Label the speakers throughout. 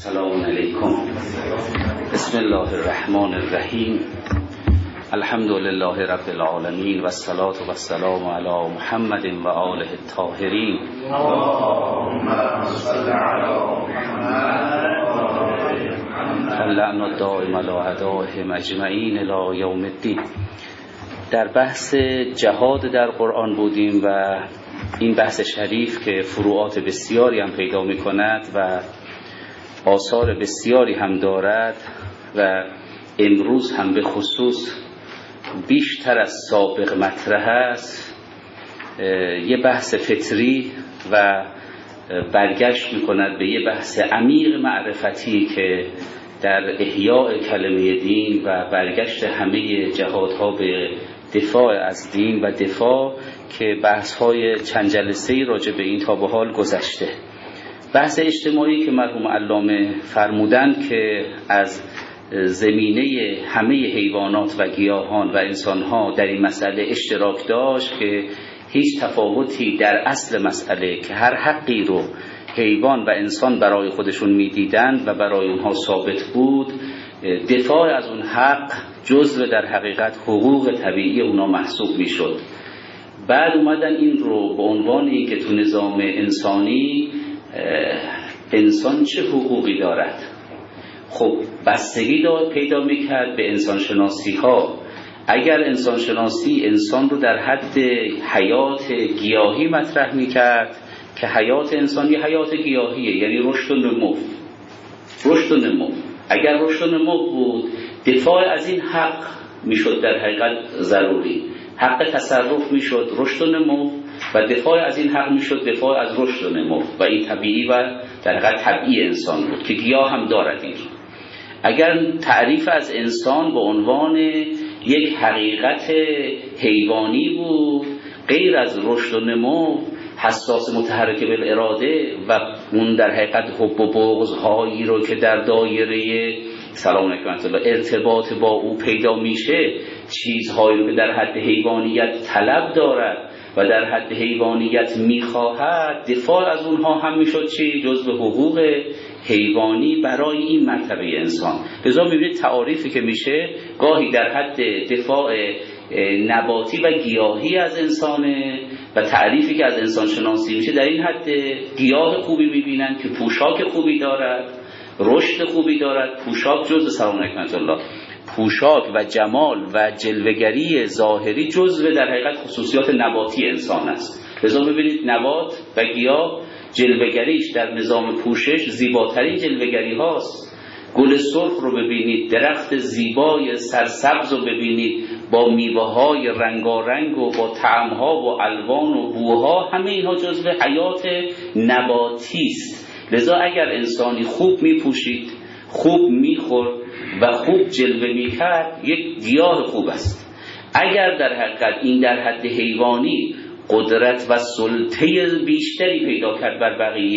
Speaker 1: السلام علیکم. بسم الله الرحمن الرحیم. الحمد لله رب العالمین و الصلاة و السلام علی محمد و آله الطاهرین. اللهم صل علی محمد اللعن الدائم علی اعدائهم اجمعین الی یوم الدین. در بحث جهاد در قرآن بودیم و این بحث شریف که فروعات بسیاری هم پیدا می کند و آثار بسیاری هم دارد و امروز هم به خصوص بیشتر از سابق مطرح است، یه بحث فطری و برگشت می کند به یه بحث عمیق معرفتی که در احیاء کلمه دین و برگشت همه جهادها به دفاع از دین و دفاع که بحث‌های چند جلسه‌ای راجع به این تا به حال گذشته. بحث اجتماعی که مرحوم علامه فرمودند که از زمینه همه حیوانات و گیاهان و انسان‌ها در این مسئله اشتراک داشت که هیچ تفاوتی در اصل مسئله که هر حقی رو حیوان و انسان برای خودشون می‌دیدند و برای اونها ثابت بود، دفاع از اون حق جزء در حقیقت حقوق طبیعی اونا محسوب می‌شد. بعد اومدن این رو به عنوان اینکه تو نظام انسانی انسان چه حقوقی دارد، خب بستگی پیدا میکرد به انسان شناسی ها. اگر انسان شناسی انسان رو در حد حیات گیاهی مطرح میکرد که حیات انسان یه حیات گیاهیه، یعنی رشد و نمو. اگر رشد و نمو بود، دفاع از این حق میشد در حقیقت ضروری، حق تصرف میشد رشد و نمو و دفاع از این حق میشد دفاع از رشد و نمو و این طبیعی و در حقیقت طبیعی انسان بود که گیاه هم دارد این. اگر تعریف از انسان به عنوان یک حقیقت حیوانی بود غیر از رشد و نمو، حساس متحرک بالاراده و اون در حقیقت حب و بغض هایی رو که در دایره سلام علیکم ارتباط با او پیدا میشه، چیزهایی رو که در حد حیوانیت طلب دارد و در حد حیوانیت میخواهد، دفاع از اونها هم میشد چی؟ جزء حقوق حیوانی برای این مرتبه انسان. لذا میبینید تعاریفی که میشه گاهی در حد دفاع نباتی و گیاهی از انسانه و تعریفی که از انسان شناسی میشه در این حد گیاه خوبی میبینن که پوشاک خوبی دارد، رشد خوبی دارد. پوشاک جزء سلام علیکم الله، پوشاک و جمال و جلوه‌گری ظاهری جزء در حقیقت خصوصیات نباتی انسان است. لذا ببینید نبات و گیاه جلوه‌گریش در نظام پوشش زیباترین جلوه‌گری هاست. گل سرخ رو ببینید، درخت زیبای سرسبز رو ببینید با میوه‌های رنگارنگ و با طعم‌ها و الوان و بوها، همه اینها جزء حیات نباتی است. لذا اگر انسانی خوب میپوشید، خوب میخورد و خوب جلوه میکرد، یک گیاه خوب است. اگر در حقیقت این در حد حیوانی قدرت و سلطه بیشتری پیدا کرد بر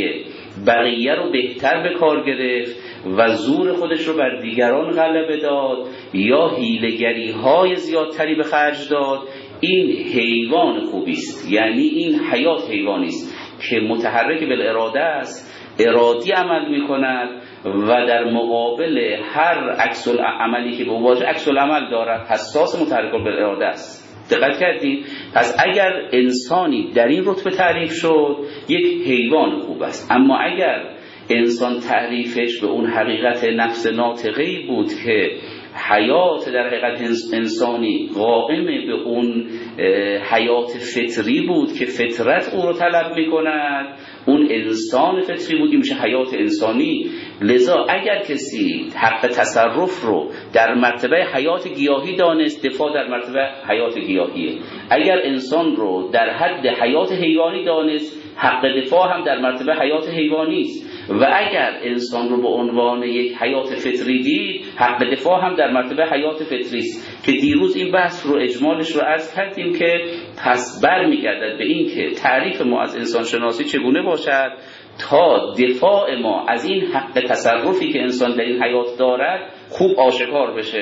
Speaker 1: بقیه رو بهتر به کار گرفت و زور خودش رو بر دیگران غلبه داد یا حیله‌گری های زیادتری به خرج داد، این حیوان خوبی است. یعنی این حیات حیوانی است که متحرک بالاراده است، ارادی عمل می کند و در مقابل هر عکس العملی که بواجه عکس العمل دارد، حساس متحرک بالاراده است. دقت کردید؟ پس اگر انسانی در این رتبه تعریف شد، یک حیوان خوب است. اما اگر انسان تعریفش به اون حقیقت نفس ناطقه‌ای بود که حیات در حقیقت انسانی قائم به اون حیات فطری بود که فطرت او رو طلب می‌کند، اون انسان فطری بودی میشه حیات انسانی. لذا اگر کسی حق تصرف رو در مرتبه حیات گیاهی دانست، دفاع در مرتبه حیات گیاهیه. اگر انسان رو در حد حیات حیوانی دانست، حق دفاع هم در مرتبه حیات حیوانی است. و اگر انسان رو به عنوان یک حیات فطری دید، حق دفاع هم در مرتبه حیات فطری است. که دیروز این بحث رو اجمالش رو عرض کردیم که پس برمیگردد به این که تعریف ما از انسان شناسی چگونه باشد تا دفاع ما از این حق تصرفی که انسان در این حیات دارد خوب آشکار بشه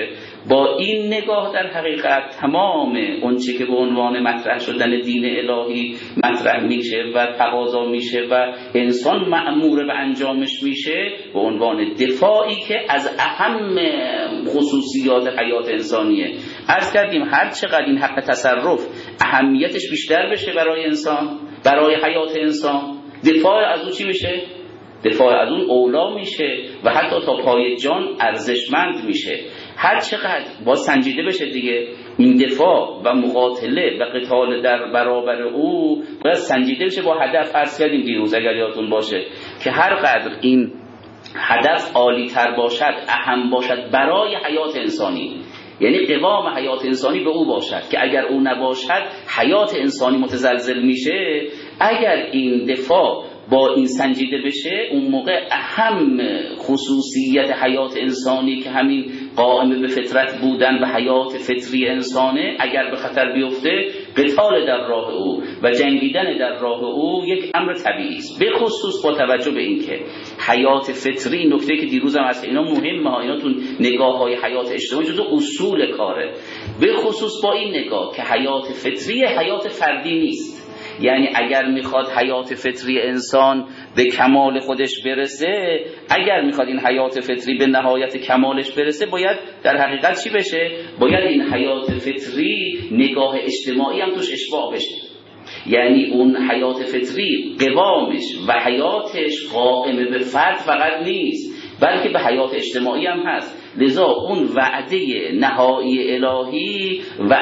Speaker 1: با این نگاه در حقیقت تمام اونچه که به عنوان مطرح شدن دین الهی مطرح میشه و تقاضا میشه و انسان مأمور به انجامش میشه به عنوان دفاعی که از اهم خصوصیات حیات انسانیه. عرض کردیم هر چقدر این حق تصرف اهمیتش بیشتر بشه برای انسان، برای حیات انسان، دفاع از اون چی میشه؟ دفاع از اون اولا میشه و حتی تا پای جان ارزشمند میشه. هر چقدر با سنجیده بشه دیگه این دفاع و مقاتله و قتال در برابر او باید سنجیده بشه با هدف. عرض کردیم دیروز اگر یادتون باشه که هر قدر این هدف عالی تر باشد، اهم باشد برای حیات انسانی، یعنی قوام حیات انسانی به او باشد که اگر او نباشد حیات انسانی متزلزل میشه. اگر این دفاع با این سنجیده بشه اون موقع اهم خصوصیت حیات انسانی که همین قائم به فطرت بودن و حیات فطری انسانه اگر به خطر بیفته قتال در راه او و جنگیدن در راه او یک امر طبیعی است، به خصوص با توجه به اینکه حیات فطری، نکته که دیروز هم هست اینا مهمه، اینا تو نگاه های حیات اجتماعی جزو اصول کاره، به خصوص با این نگاه که حیات فطری حیات فردی نیست. یعنی اگر میخواد حیات فطری انسان به کمال خودش برسه، اگر میخواد این حیات فطری به نهایت کمالش برسه باید در حقیقت چی بشه؟ باید این حیات فطری نگاه اجتماعی هم توش اشباع بشه. یعنی اون حیات فطری قوامش و حیاتش قائم به فرد فقط نیست بلکه به حیات اجتماعی هم هست. لذا اون وعده نهایی الهی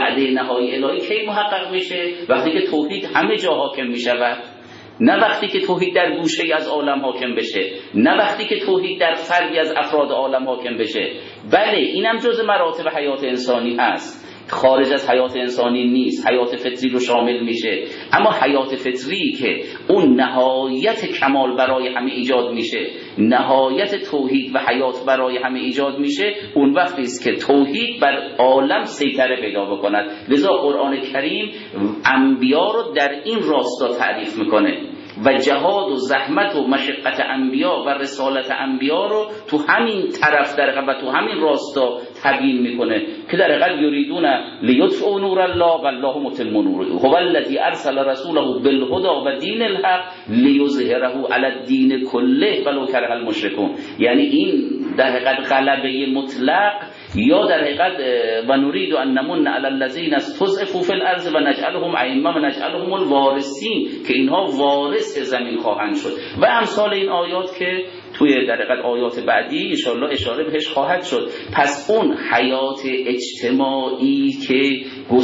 Speaker 1: کی محقق میشه؟ وقتی که توحید همه جا حاکم میشود، نه وقتی که توحید در گوشه از عالم حاکم بشه، نه وقتی که توحید در فردی از افراد عالم حاکم بشه. بله اینم جز مراتب حیات انسانی هست، خارج از حیات انسانی نیست، حیات فطری رو شامل میشه. اما حیات فطری که اون نهایت کمال برای همه ایجاد میشه، نهایت توحید و حیات برای همه ایجاد میشه، اون وقتی است که توحید بر عالم سیطره پیدا بکند. لذا قرآن کریم انبیا رو در این راستا تعریف میکنه و جهاد و زحمت و مشقت انبیا و رسالت انبیا رو تو همین طرف در و تو همین راستا تبیین میکنه که در حقیقت یریدون لیطفئوا نور الله والله متم نوره هو الذی ارسل رسوله بالهدى و دین الحق لیظهره علی الدین کله ولو کره المشرکون. یعنی این در حقیقت غلبه مطلق، یا در حقیقت و نريد ان نمن علی الذین استضعفوا فی الارض و نجعلهم ائمه و نجعلهم الوارثین، که اینها وارث زمین خواهند شد و امثال این آیات که توی در حقیقت آیات بعدی ان شاء الله اشاره بهش خواهد شد. پس اون حیات اجتماعی که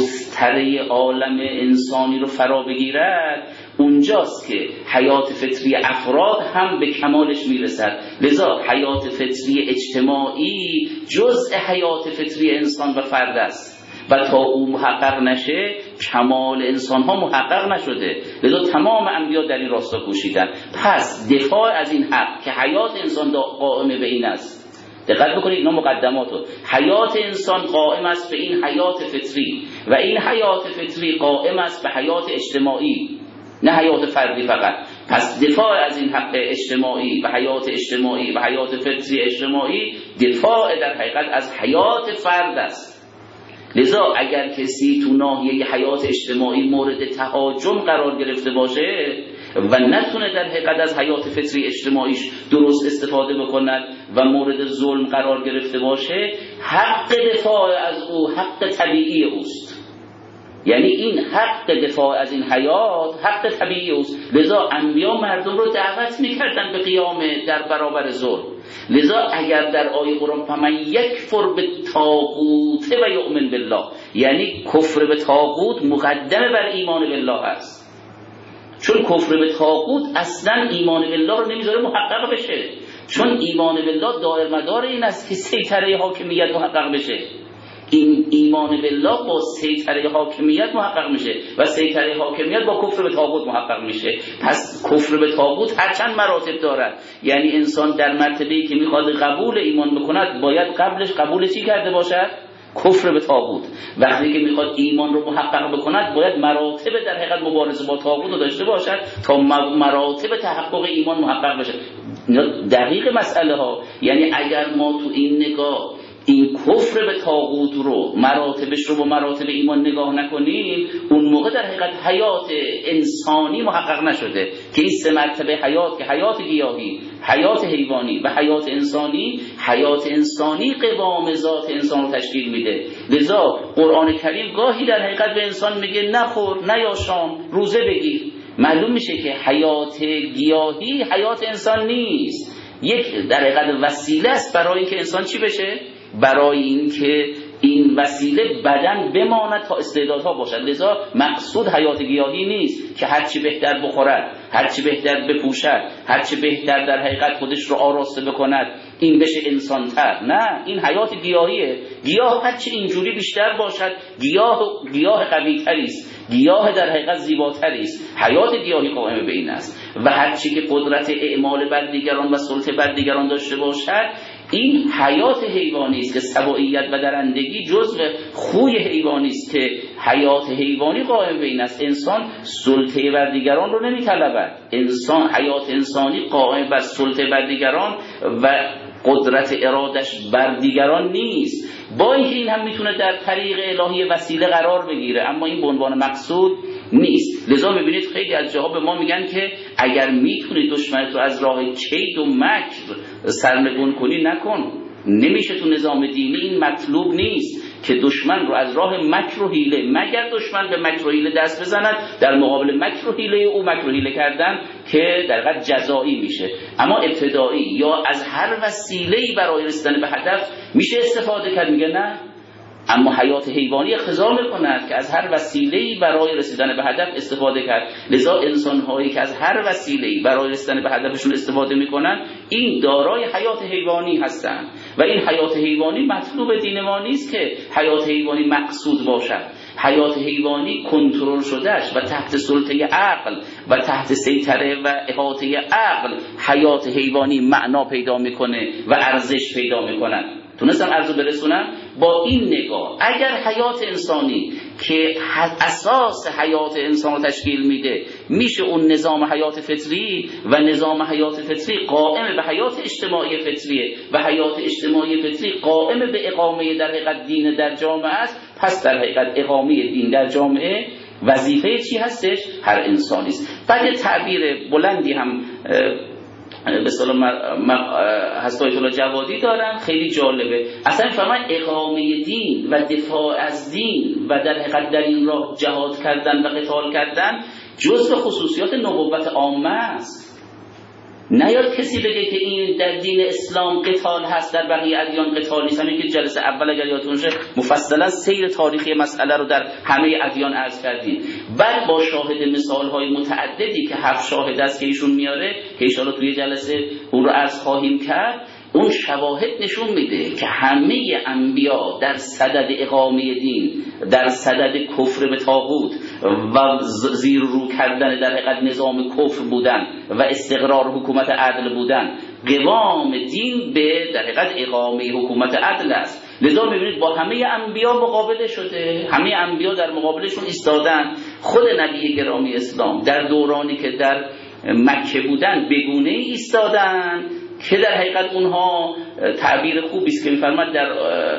Speaker 1: گستره عالم انسانی رو فرا بگیرد اونجاست که حیات فطری افراد هم به کمالش میرسد. لذا حیات فطری اجتماعی جزء حیات فطری انسان و فرد است و تا او محقق نشه کمال انسان ها محقق نشده. لذا تمام انبیا در این راستا کوشیدن. پس دفاع از این حق که حیات انسان قائم به این است، دقت بکنید اینا مقدماتو، حیات انسان قائم است به این حیات فطری و این حیات فطری قائم است به حیات اجتماعی، نه حیات فردی فقط. پس دفاع از این حق اجتماعی و حیات اجتماعی و حیات فطری اجتماعی دفاع در حقیقت از حیات فرد است. لذا اگر کسی تو ناحیه حیات اجتماعی مورد تهاجم قرار گرفته باشه و نتونه در حقیقت از حیات فطری اجتماعیش درست استفاده بکند و مورد ظلم قرار گرفته باشه، حق دفاع از او حق طبیعی اوست. یعنی این حق دفاع از این حیات حق طبیعی اوست. لذا انبیا مردم رو دعوت میکردن به قیام در برابر ظلم. لذا اگر در آیه قرآن فمن یکفر بالطاغوت و یؤمن بالله، یعنی کفر به طاغوت مقدمه بر ایمان بالله است، چون کفر به طاغوت اصلا ایمان بالله رو نمیذاره محقق بشه، چون ایمان بالله دائر مدار این است که سیطره حاکمیت محقق بشه. این ایمان بالله با سیطره حاکمیت محقق میشه و سیطره حاکمیت با کفر به طاغوت محقق میشه. پس کفر به طاغوت هر چند مراتب دارد. یعنی انسان در مرتبه‌ای که میخواد قبول ایمان بکند باید قبلش قبول چی کرده باشد؟ کفر به طاغوت. وقتی که میخواد ایمان رو محقق بکند باید مراتب در حقیقت مبارزه با طاغوت رو داشته باشد تا مراتب تحقق ایمان محقق بشه. دقیق مسئله ها. یعنی اگر ما تو این نگاه این کفر به طاغوت رو مراتبش رو با مراتب ایمان نگاه نکنیم، اون موقع در حقیقت حیات انسانی محقق نشده که این سه مرتبه حیات، که حیات گیاهی، حیات حیوانی و حیات انسانی قوام ذات انسان رو تشکیل میده. لذا قرآن کریم گاهی در حقیقت به انسان میگه نخور، نیاشام، روزه بگیر. معلوم میشه که حیات گیاهی حیات انسان نیست، یک در حقیقت وسیله است برای اینکه انسان چی بشه؟ برای اینکه این وسیله بدن بماند تا استعدادها باشد. لذا مقصود حیات گیاهی نیست که هرچی بهتر بخورد، هرچی بهتر بپوشد، هرچی بهتر در حقیقت خودش رو آراسته بکند این بشه انسان تر. نه، این حیات گیاهیه. گیاه هرچی اینجوری بیشتر باشد گیاه قوی تری است، گیاه در حقیقت زیباتری است. حیات گیاهی قائم به این است و هرچی که قدرت اعمال بر دیگران و سلطه بر دیگران داشته باشد این حیات حیوانی است که سباعیت و درندگی جزء خوی حیوانی است که حیات حیوانی قائم به این است. انسان سلطه بر دیگران رو نمی‌طلبد، انسان حیات انسانی قائم بر سلطه بر دیگران و قدرت ارادش بر دیگران نیست. با اینکه این هم میتونه در طریق الهی وسیله قرار بگیره، اما این به عنوان مقصود نیست. لذا میبینید خیلی از جاها به ما میگن که اگر میتونی دشمنت رو از راه کید و مکر سرنگون کنی نکن. نمیشه تو نظام دینی، این مطلوب نیست که دشمن رو از راه مکر و حیله، مگر دشمن به مکر و حیله دست بزند، در مقابل مکر و حیله او مکر و حیله کردن که در حقیقت جزایی میشه. اما ابتدایی یا از هر وسیله‌ای برای رسیدن به هدف میشه استفاده کرد، میگه نه. اما حیات حیوانی اقتضا می‌کند که از هر وسیله‌ای برای رسیدن به هدف استفاده کرد. لذا انسان‌هایی که از هر وسیله‌ای برای رسیدن به هدفشون استفاده می‌کنند این دارای حیات حیوانی هستند و این حیات حیوانی مطلوب دین ما نیست که حیات حیوانی مقصود باشد. حیات حیوانی کنترل شدهش و تحت سلطه عقل و تحت سیطره و احاطه عقل حیات حیوانی معنا پیدا می‌کنه و ارزش پیدا می‌کند. تونستم عرضو برسونم با این نگاه اگر حیات انسانی که اساس حیات انسان رو تشکیل میده میشه اون نظام حیات فطری و نظام حیات فطری قائم به حیات اجتماعی فطریه و حیات اجتماعی فطری قائم به اقامه در حقیقت دین در جامعه است، پس در حقیقت اقامه دین در جامعه وظیفه چی هستش؟ هر انسانی است. بعد تعبیر بلندی هم به سلام هست آیت الله جوادی دارن، خیلی جالبه. اصلا فرمان اقامه دین و دفاع از دین و در حقیقت در این راه جهاد کردن و قتال کردن جزء خصوصیات نبوت عامه است. نیاد کسی بگه که این در دین اسلام قتال هست، در بقیه ادیان قتال نیست. همین که جلسه اول اگر یادتون باشه مفصلا سیر تاریخی مسئله رو در همه ادیان عرض کردیم. بعد با شاهد مثال‌های متعددی که 7 شاهد است که ایشون میاره که ان شاءالله توی جلسه اون رو عرض خواهیم کرد، اون شواهد نشون میده که همه انبیا در صدد اقامه دین، در صدد کفر به طاغوت و زیر رو کردن در حقیقت نظام کفر بودن و استقرار حکومت عدل بودن. قوام دین به در حقیقت اقامه حکومت عدل است. لذا میبینید با همه انبیا مقابله شده، همه انبیا در مقابلشون ایستادن. خود نبی گرامی اسلام در دورانی که در مکه بودن بگونه ایستادن که در حقیقت اونها تعبیر خوبی است که می‌فرماد در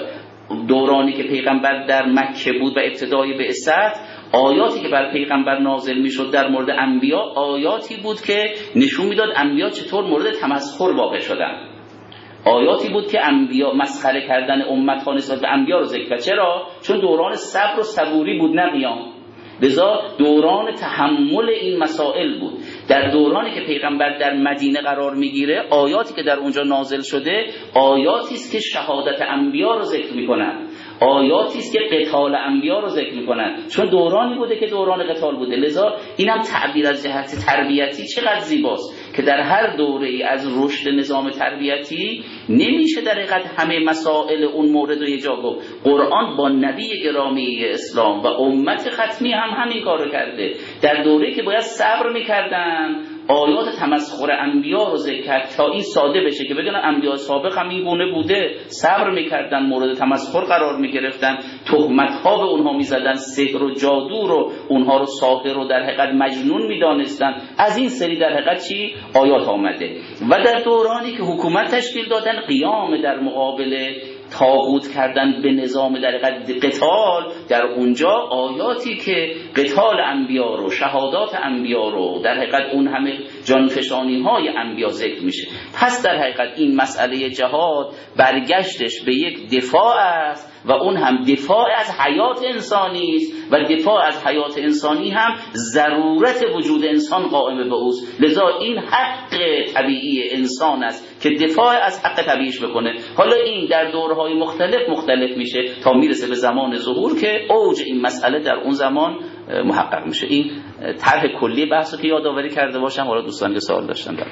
Speaker 1: دورانی که پیغمبر در مکه بود و ابتدای بعثت، آیاتی که بر پیغمبر نازل میشد در مورد انبیا آیاتی بود که نشون میداد انبیا چطور مورد تمسخر واقع شدن. آیاتی بود که انبیا مسخره کردن امت ها نسبت به انبیا رو ذکر کرد. چرا؟ چون دوران صبر و صبوری بود نه قیام. لذا دوران تحمل این مسائل بود. در دورانی که پیغمبر در مدینه قرار میگیره آیاتی که در اونجا نازل شده آیاتی است که شهادت انبیا رو ذکر میکنن، آیاتی است که قتال انبیا رو ذکر میکنن، چون دورانی بوده که دوران قتال بوده. لذا اینم تعبیر از جهت تربیتی چقدر زیباست که در هر دوره‌ای از رشد نظام تربیتی نمیشه در حقیقت همه مسائل اون مورد رو یه جا گفت. قرآن با نبی گرامی اسلام و امت ختمی هم همین کارو کرده. در دوره‌ای که باید صبر میکردن آیات تمسخر انبیا رو ذکر کرد تا این ساده بشه که بدونن انبیا سابق هم این گونه بوده، صبر میکردن، مورد تمسخر قرار میگرفتن، تهمت ها به اونها میزدن، سحر و جادو رو اونها رو ساحر رو در حقیقت مجنون میدانستن. از این سری در حقیقت چی آیات آمده. و در دورانی که حکومت تشکیل دادن قیام در مقابل طاغوت کردن به نظام در قتال، در اونجا آیاتی که قتال انبیا رو، شهادات انبیا رو، در حقیقت اون همه جانفشانی های انبیا ذکر میشه. پس در حقیقت این مسئله جهاد برگشتش به یک دفاع است و اون هم دفاع از حیات انسانی است و دفاع از حیات انسانی هم ضرورت وجود انسان قائم به اوست. لذا این حق طبیعی انسان است که دفاع از حق طبیعیش بکنه. حالا این در دورهای مختلف میشه تا میرسه به زمان ظهور که اوج این مسئله در اون زمان محقق میشه. این طرح کلی بحثو که یادآوری کرده باشم، حالا دوستان که سوال داشتن در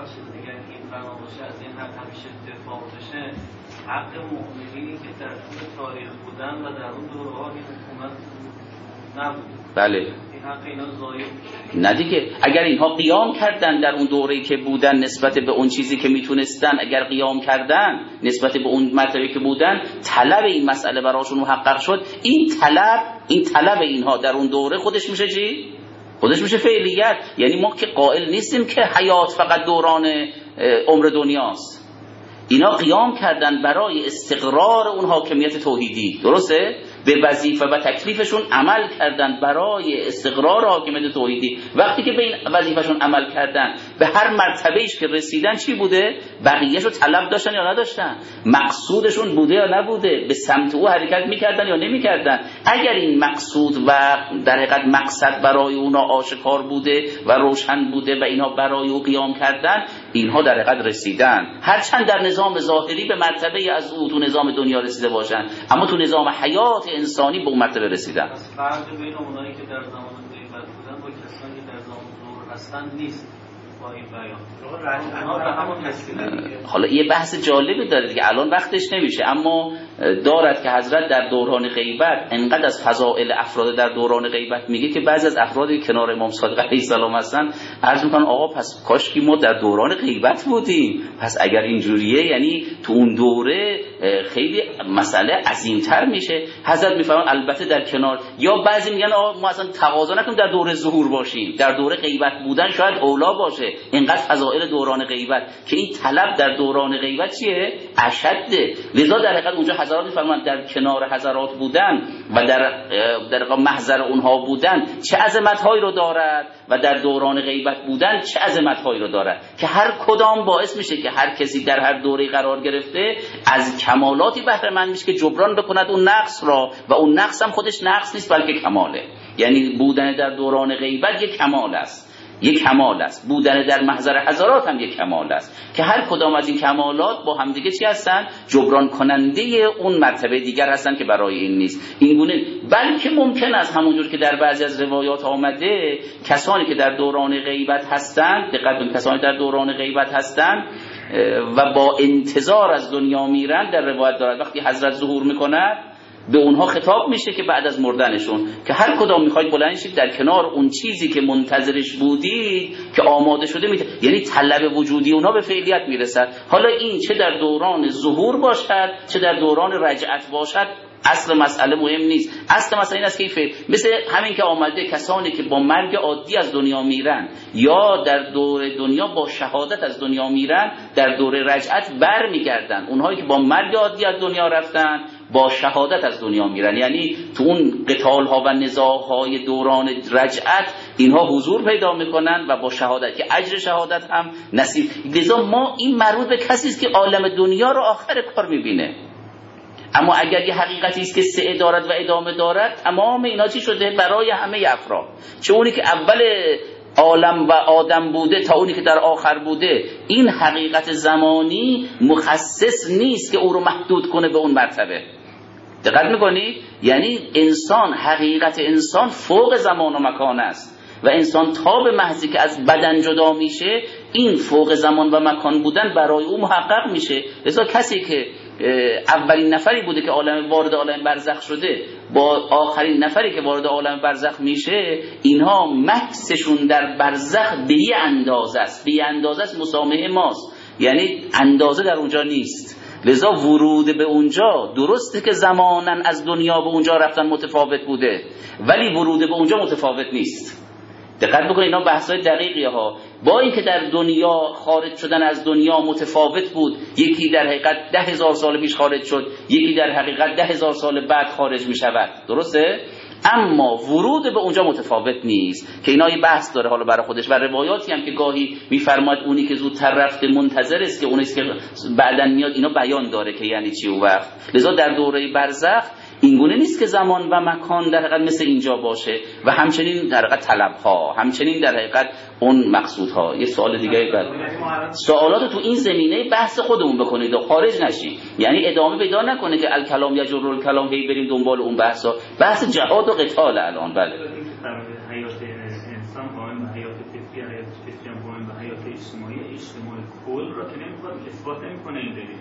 Speaker 2: حق مؤمنینی که در طول تاریخ بودن و در اون دوره‌ها حکومت نبود.
Speaker 1: بله.
Speaker 2: این حق اینا ضایع
Speaker 1: نه دیگه، اگر اینها قیام کردن در اون دوره‌ای که بودن نسبت به اون چیزی که میتونستن، اگر قیام کردن نسبت به اون مرتبه که بودن، طلب این مسئله براشون محقق شد، این طلب اینها در اون دوره خودش میشه چی؟ خودش میشه فعلیت. یعنی ما که قائل نیستیم که حیات فقط دوران عمر دنیاست. اینا قیام کردن برای استقرار اون حاکمیت توحیدی، درسته؟ به وظیفه و تکلیفشون عمل کردن برای استقرار حاکمیت توحیدی. وقتی که به این وظیفهشون عمل کردن، به هر مرتبهش که رسیدن چی بوده؟ بقیه‌شو طلب داشتن یا نداشتن؟ مقصودشون بوده یا نبوده؟ به سمت او حرکت میکردن یا نمیکردن؟ اگر این مقصود و در حقیقت مقصد برای اونا آشکار بوده و روشن بوده و اینا برای او قیام کردن، اینها در حقیقت رسیدن. هرچند در نظام ظاهری به مرتبه از او تو نظام دنیا رسیده باشن، اما تو نظام حیات انسانی به اون مرتبه رسیدن.
Speaker 2: فرق بین اونایی که در زمان غیبت بودن با کسانی که در زمان ظهور هستن نیست. با این بیان
Speaker 1: حالا یه بحث جالبی داره دیگه، الان وقتش نمیشه، اما دارد که حضرت در دوران غیبت انقدر از فضائل افراد در دوران غیبت میگه که بعضی از افرادی که کنار امام صادق علیه السلام هستن عرض میکنن آقا پس کاش که ما در دوران غیبت بودیم. پس اگر اینجوریه یعنی تو اون دوره خیلی مسئله عظیمتر میشه. حضرت میفرمان البته در کنار، یا بعضی میگن آقا ما اصلا تقاضا نکنیم در دوره ظهور باشیم، در دوره غیبت بودن شاید اولا باشه. اینقدر فضائل دوران غیبت که این طلب در دوران غیبت چیه؟ اشده. لذا در حقیقت اونجا حضرات میفرمان در کنار حضرات بودن و در محضر اونها بودن چه عظمت‌هایی رو دارد و در دوران غیبت بودن چه عظمت‌هایی رو دارد که هر کدام باعث میشه که هر کسی در هر دوره قرار گرفته از کمالاتی بهره مند میشه که جبران بکند اون نقص را، و اون نقص هم خودش نقص نیست بلکه کماله. یعنی بودن در دوران غیبت یک کمال است، یک کمال است. بودن در محضر حضرات هم یک کمال است که هر کدام از این کمالات با هم دیگه چی هستن؟ جبران کننده اون مرتبه دیگر هستن که برای این نیست. این گونه بلکه ممکن است همونجور که در بعضی از روایات آمده کسانی که در دوران غیبت هستند، دقیقاً کسانی در دوران غیبت هستند و با انتظار از دنیا میرن، در روایت دارد وقتی حضرت ظهور میکند به اونها خطاب میشه که بعد از مردنشون که هر کدام میخواید بلند شید در کنار اون چیزی که منتظرش بودید که آماده شده یعنی طلب وجودی اونها به فعلیت میرسد. حالا این چه در دوران ظهور باشد چه در دوران رجعت باشد اصل مسئله مهم نیست. اصل مسئله این است که مثل همین که آمده کسانی که با مرگ عادی از دنیا میرن یا در دور دنیا با شهادت از دنیا میرن، در دور رجعت بر میگردن. اونهایی که با مرگ عادی از دنیا رفتن با شهادت از دنیا میرن، یعنی تو اون قتال ها و نزاع های دوران رجعت اینها حضور پیدا میکنن و با شهادت که اجر شهادت هم نصیب. لذا ما این مربوط به کسی است که عالم دنیا رو آخر کار میبینه. اما اگر یه حقیقتی است که سعی دارد و ادامه دارد، تمام اینا چی شده برای همه افراد، چه اونی که اول عالم و آدم بوده تا اونی که در آخر بوده. این حقیقت زمانی مخصص نیست که او رو محدود کنه به اون مرتبه. دقت میکنید؟ یعنی انسان، حقیقت انسان فوق زمان و مکان است و انسان تا به محضی که از بدن جدا میشه این فوق زمان و مکان بودن برای او محقق میشه. لذا کسی که اولین نفری بوده که وارد عالم برزخ شده با آخرین نفری که وارد عالم برزخ میشه، اینها مکثشون در برزخ به یه اندازه است، به یه اندازه است مسامحه ماست، یعنی اندازه در اونجا نیست. لذا ورود به اونجا درسته که زماناً از دنیا به اونجا رفتن متفاوت بوده، ولی ورود به اونجا متفاوت نیست. دقت بکنید اینا بحث‌های دقیقیه ها. با اینکه در دنیا خارج شدن از دنیا متفاوت بود، یکی در حقیقت 10,000 سال پیش خارج شد، یکی در حقیقت 10,000 سال بعد خارج می شود، درسته؟ اما ورود به اونجا متفاوت نیست که اینا یه بحث داره حالا برای خودش. و روایاتی هم که گاهی میفرماد اونی که زودتر رفته منتظر است که اونی که بعداً میاد، اینا بیان داره که یعنی چی اون وقت. لذا در دوره برزخ اینگونه نیست که زمان و مکان در حقیقت مثل اینجا باشه و همچنین در حقیقت طلب‌ها، همچنین در حقیقت اون مقصودها. یه سوال دیگه بعد سوالات تو این زمینه بحث خودمون بکنید و خارج نشید، یعنی ادامه پیدا نکنه که الکلام یجر الکلام هی بریم دنبال اون بحثا. بحث جهاد و قتال الان. بله
Speaker 3: حیات انسان قائم به حیات فطری، حیات فطری قائم به حیات اجتماعی کل را که نمی‌خواد اثبات نمی‌کنه این دلیل.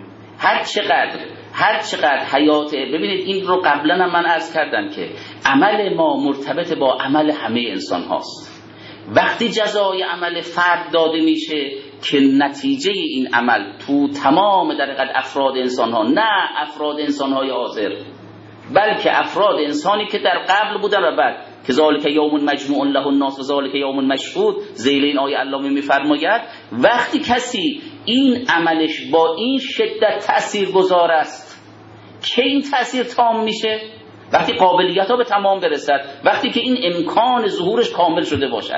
Speaker 3: هر چقدر حیات، ببینید این رو قبلا هم من عرض کردم که عمل ما مرتبط با عمل همه انسان هاست. وقتی جزای عمل فرد داده میشه که نتیجه این عمل تو تمام در حقیقت افراد انسان ها، نه افراد انسان های حاضر، بلکه افراد انسانی که در قبل بودن و بعد، که ذالک یوم مجموع له الناس و ذالک یوم مشهود، ذیل این آیه علامه میفرماید وقتی کسی این عملش با این شدت تاثیرگذار است که این تاثیر تام میشه وقتی قابلیت ها به تمام برسد، وقتی که این امکان ظهورش کامل شده باشد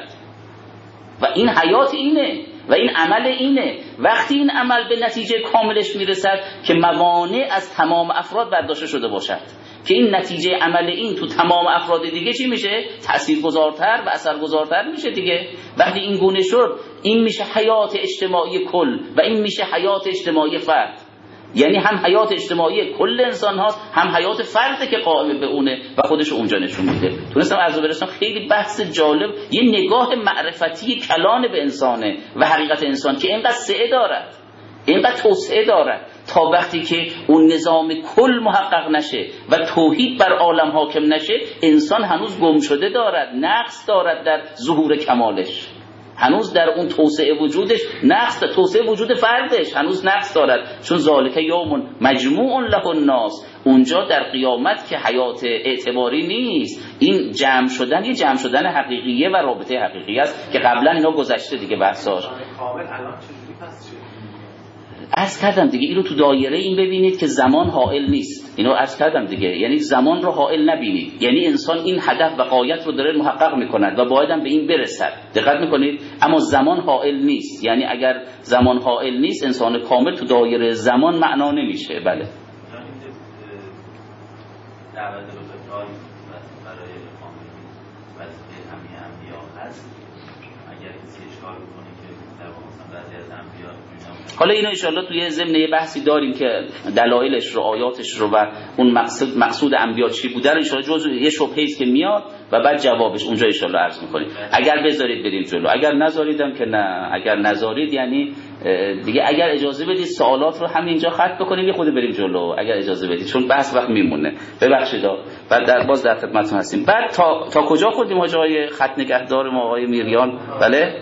Speaker 3: و این حیات اینه و این عمل اینه. وقتی این عمل به نتیجه کاملش میرسد که موانع از تمام افراد برداشته شده باشد، که این نتیجه عمل این تو تمام افراد دیگه چی میشه؟ تاثیرگذارتر و اثرگذارتر میشه دیگه. وقتی این گونه شد، این میشه حیات اجتماعی کل و این میشه حیات اجتماعی فرد. یعنی هم حیات اجتماعی کل انسان هاست، هم حیات فرد که قائم به اونه و خودش اونجا نشون میده. تونستم عرض برسونم خیلی بحث جالب، یه نگاه معرفتی کلان به انسانه و حقیقت انسان که اینقدر سعه دارد، اینقدر توسعه دارد تا وقتی که اون نظام کل محقق نشه و توحید بر عالم حاکم نشه، انسان هنوز گم شده دارد، نقص دارد در ظهور کمالش، هنوز در اون توسعه وجودش نقص، توسعه وجود فردش هنوز نقص دارد. چون ذالک یوم مجموع له الناس، اونجا در قیامت که حیات اعتباری نیست، این جمع شدن یه جمع شدن حقیقیه و رابطه حقیقی است که قبلا اینا گذشته دیگه بحثاش.
Speaker 2: کامل الان چجوری پس چه؟
Speaker 1: عرض کردم دیگه، اینو تو دایره این ببینید که زمان حائل نیست. اینو عرض کردم دیگه، یعنی زمان رو حائل نبینید، یعنی انسان این هدف و غایت رو داره محقق میکند و باید هم به این برسد. دقت میکنید؟ اما زمان حائل نیست، یعنی اگر زمان حائل نیست انسان کامل تو دایره زمان معنا نمیشه. بله
Speaker 4: دعوت به قتال برای کامل وظیفه همه انبیا هست. اگر کسی اشکال بکنه که در واقع بعضی از انبیا،
Speaker 1: حالا اینو انشاءالله توی ضمن یه بحثی داریم که دلایلش رو، آیاتش رو و اون مقصود انبیا چی بوده رو انشاءالله جزء یه شبهه‌ای است که میاد و بعد جوابش اونجا انشاءالله عرض می‌کنیم. اگر بذارید بریم جلو، اگر نذاریدم که نه، اگر نذارید یعنی دیگه اگر اجازه بدید سوالات رو همینجا ختم بکنیم، یه خود بریم جلو اگر اجازه بدید، چون بحث وقت میمونه. ببخشید بعد باز در خدمتتون هستیم. بعد تا کجا خوردیم آقای خط نگهدار ما آقای میریان؟ بله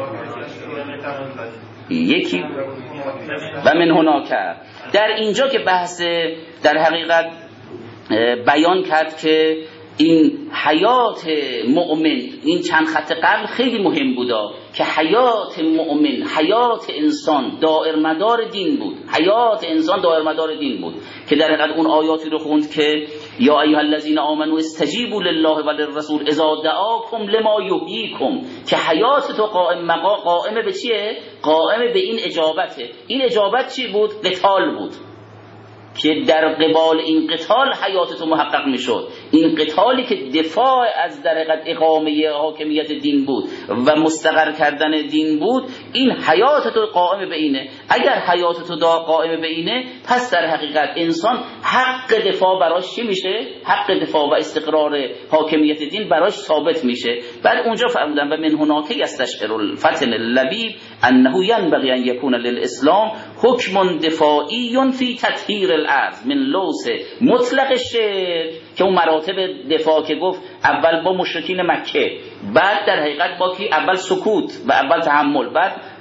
Speaker 1: یکی و من هناک، در اینجا که بحث در حقیقت بیان کرد که این حیات مؤمن، این چند خط قبل خیلی مهم بودا که حیات مؤمن، حیات انسان دائر مدار دین بود، حیات انسان دائر مدار دین بود که در حقیقت اون آیاتی رو خوند که یا ایها الذین آمنوا استجیبوا لله و للرسول اذا دعاکم لما یحییکم، که حیات تو قائم به چیه؟ قائم به این اجابته. این اجابت چی بود؟ قتال بود که در قبال این قتال حیات تو محقق میشد. این قتالی که دفاع از در حقیقت اقامه حاکمیت دین بود و مستقر کردن دین بود، این حیات تو قائم به اینه. اگر حیات تو قائم به اینه، پس در حقیقت انسان حق دفاع براش چی میشه؟ حق دفاع و استقرار حاکمیت دین براش ثابت میشه. بعد اونجا فرمودن و من هناک یستشعر الفتن اللبیب انه ینبغی ان یکون للاسلام حکم دفاعی فی تطهیر الارض من لوث مطلق الشرک، که اون مراتب دفاع که گفت اول با مشرکین مکه، بعد در حقیقت با کی؟ اول سکوت و اول تحمل، بعد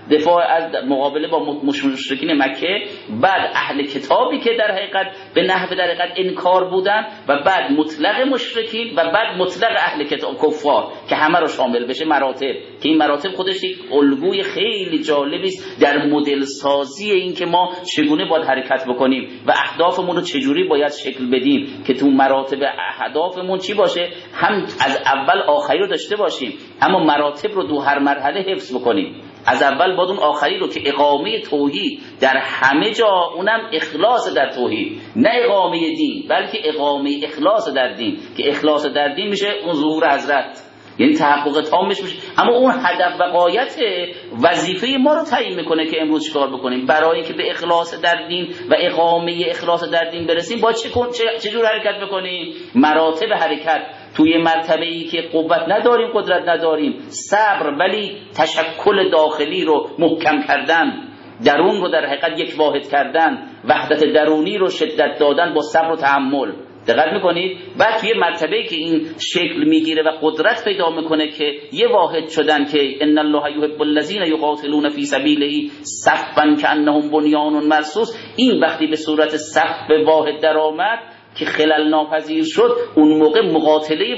Speaker 1: دفاع از مقابله با مشرکین مکه، بعد اهل کتابی که در حقیقت به نحو در حقیقت انکار بودن و بعد مطلق مشرکین و بعد مطلق اهل کتاب کفار که همه رو شامل بشه. مراتب که این مراتب خودش یک الگوی خیلی جالبی است در مدل سازی این که ما چگونه باید حرکت بکنیم و اهدافمون رو چجوری باید شکل بدیم که تو مراتب اهدافمون چی باشه، هم از اول آخری رو داشته باشیم اما مراتب رو دو هر مرحله حفظ بکنیم. از اول باید اون آخری رو که اقامه توحید در همه جا، اونم اخلاص در توحید، نه اقامه دین بلکه اقامه اخلاص در دین، که اخلاص در دین میشه اون ظهور حضرت، یعنی تحقق تامش میشه. اما اون هدف و غایت وظیفه ما رو تعیین میکنه که امروز چیکار بکنیم برای اینکه به اخلاص در دین و اقامه اخلاص در دین برسیم. با چجور حرکت بکنیم؟ مراتب حرکت. توی مرتبه‌ای که قوت نداریم، قدرت نداریم، صبر، ولی تشکل داخلی رو محکم کردن، درون رو در حقیقت یک واحد کردن، وحدت درونی رو شدت دادن با صبر و تحمل. دقت میکنید؟ بعد توی مرتبه‌ای که این شکل میگیره و قدرت پیدا میکنه که یه واحد شدن که ان الله یحب الذین یقاتلون فی سبیله صفا کانهم بنیان مرصوص، این وقتی به صورت صف واحد در آمد که خلل ناپذیر شد، اون موقع مقاتله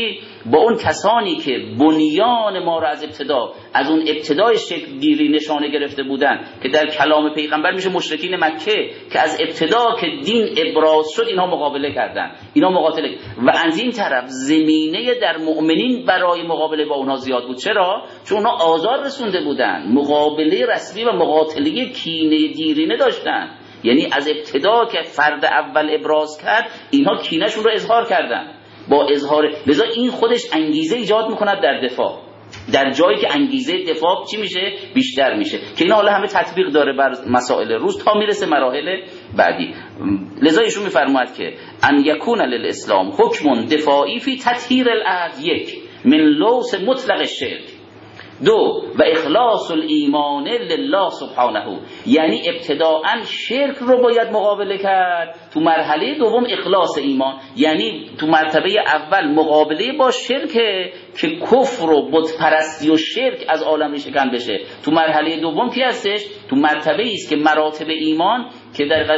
Speaker 1: با اون کسانی که بنیان ما را از ابتدا، از اون ابتدای شکل گیری نشانه گرفته بودن که در کلام پیغمبر میشه مشرکین مکه که از ابتدا که دین ابراز شد اینها مقابله کردن، اینها مقاتله. و از این طرف زمینه در مؤمنین برای مقابله با اونها زیاد بود. چرا؟ چون اونها آزار رسونده بودن، مقابله رسمی و مقاتله کینه دیرینه داشتن. یعنی از ابتدا که فرد اول ابراز کرد، اینها کینهشون رو اظهار کردن. با اظهار، لذا این خودش انگیزه ایجاد میکند در دفاع. در جایی که انگیزه دفاع چی میشه؟ بیشتر میشه. که این حالا همه تطبیق داره بر مسائل روز تا میرسه مراحل بعدی. لذا ایشون میفرماید که ان یکون للاسلام حکم دفاعی فی تطهیر الارض، یک من لوث مطلق الشرک، دو و اخلاص الایمان لله سبحانه، یعنی ابتداءً شرک رو باید مقابله کرد، تو مرحله دوم اخلاص ایمان، یعنی تو مرتبه اول مقابله با شرک که کفر و بت پرستی و شرک از عالم ریشه‌کن بشه. تو مرحله دوم کی هستش؟ تو مرتبه است که مراتب ایمان که در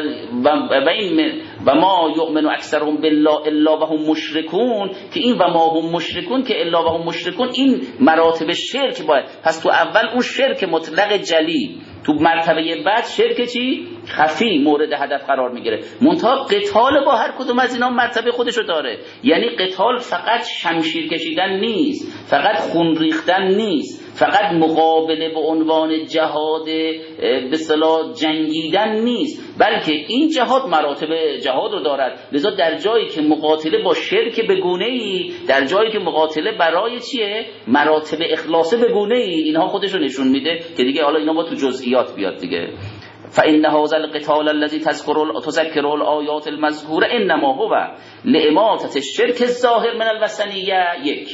Speaker 1: و ما یؤمن اکثرهم بالله الا وهم مشرکون، که این و ما هم مشرکون که الا وهم مشرکون، این مراتب شرک باید. پس تو اول اون شرک مطلق جلی، تو مرتبه بعد شرک چی؟ خفی مورد هدف قرار میگیره. منتها قتال با هر کدوم از اینا مرتبه خودشو داره. یعنی قتال فقط شمشیر کشیدن نیست، فقط خون ریختن نیست، فقط مقابله به عنوان جهاد به اصطلاح جنگیدن نیست، بلکه این جهاد مراتب جهاد رو دارد. لذا در جایی که مقاتله با شرک بگونه‌ای، در جایی که مقاتله برای چیه؟ مراتب اخلاص بگونه‌ای، اینها خودشو نشون میده که دیگه حالا اینا با تو جزئیات بیاد دیگه. فإن هذا القتال الذي تذكره الآيات المذكورة انما هو لإماتة الشرك الظاهر من الوثنية، یک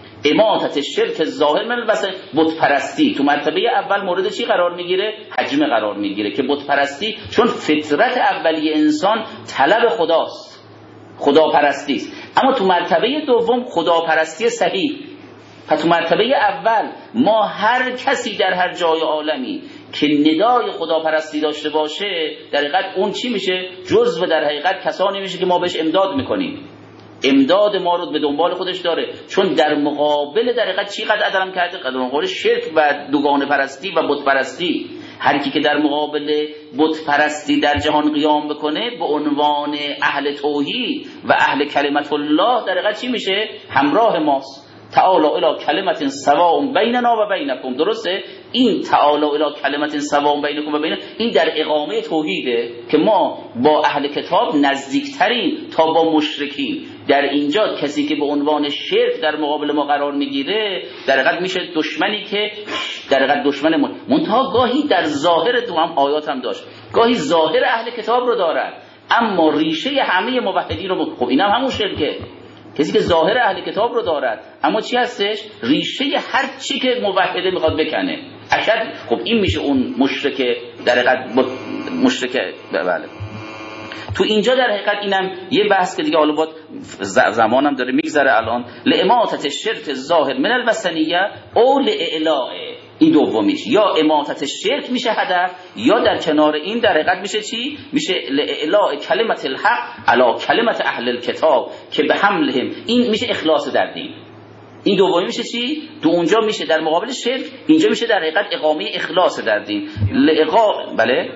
Speaker 1: اماتت الشرک ظاهر من الوثن، بت پرستی تو مرتبه اول مورد چی قرار میگیره؟ حجمه قرار میگیره که بت پرستی، چون فطرت اولیه انسان طلب خداست، خداپرستی است. اما تو مرتبه دوم خداپرستی صحیح. پس تو مرتبه اول ما هر کسی در هر جای عالمی که ندای خداپرستی داشته باشه، در حقیقت اون چی میشه؟ جزو در حقیقت کسانی میشه که ما بهش امداد میکنیم. امداد ما رو به دنبال خودش داره، چون در مقابل در حقیقت چی قد عدم کرده؟ قد مقابل شرک و دوگانه پرستی و بت پرستی. هر کی که در مقابل بت پرستی در جهان قیام بکنه به عنوان اهل توحید و اهل کلمت الله، در حقیقت چی میشه؟ همراه ماست. تعالی الی کلمت سواء بیننا و بینکم. درسته؟ این تعالی الی کلمت سواء بینکم و بیننا، این در اقامه توحیده که ما با اهل کتاب نزدیکتریم تا با مشرکین. در اینجا کسی که به عنوان شرک در مقابل ما قرار میگیره، در حقیقت میشه دشمنی که در حقیقت دشمنمون. منتها گاهی در ظاهر تو هم آیات هم داشت، گاهی ظاهر اهل کتاب رو دارد اما ریشه همه موحدین رو، خب اینم همون شرکه. کسی که ظاهر اهل کتاب رو دارد اما چی هستش؟ ریشه هر چی که موحده میخواد بکنه. اشد، خب این میشه اون مشرک در حقیقت مشرک. بله. تو اینجا در حقیقت اینم یه بحث که دیگه حالا با زمانم داره میگذره الان، لاماتت الشرک الظاهر من الوثنیه او لاعلاء، این دومیش، یا اماطت شرک میشه هدف، یا در کنار این در حقیقت میشه چی؟ میشه اعلاء کلمت الحق علی کلمت اهل الکتاب که به حملهم، این میشه اخلاص در دین. این دومی میشه چی؟ تو اونجا میشه در مقابل شرک، اینجا میشه در حقیقت اقامه اخلاص در دین. بله